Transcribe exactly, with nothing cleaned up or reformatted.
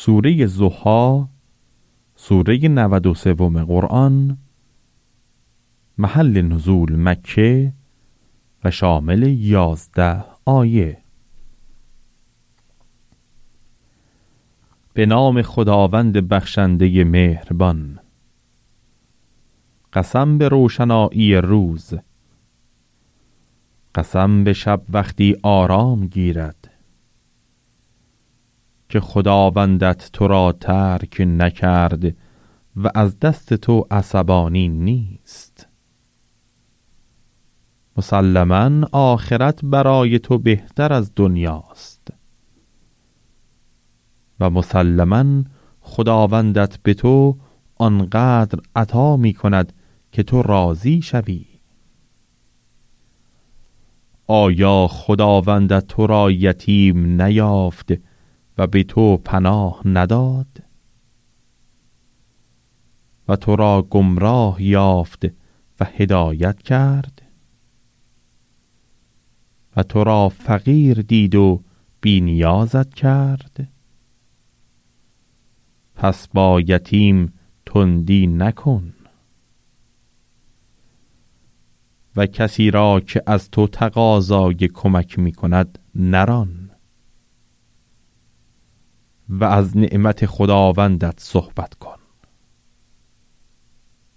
سوره ضحی، سوره نود و سه قرآن، محل نزول مکه و شامل یازده آیه. به نام خداوند بخشنده مهربان. قسم به روشنایی روز، قسم به شب وقتی آرام گیرد، که خداوندت تو را ترک نکرد و از دست تو عصبانی نیست. مسلماً آخرت برای تو بهتر از دنیاست و مسلماً خداوندت به تو آنقدر عطا می کند که تو راضی شوی. آیا خداوندت تو را یتیم نیافت و به تو پناه نداد و تو را گمراه یافت و هدایت کرد و تو را فقیر دید و بی نیازت کرد؟ پس با یتیم تندی نکن و کسی را که از تو تقاضای کمک می کند نران و از نعمت خداوندت صحبت کن.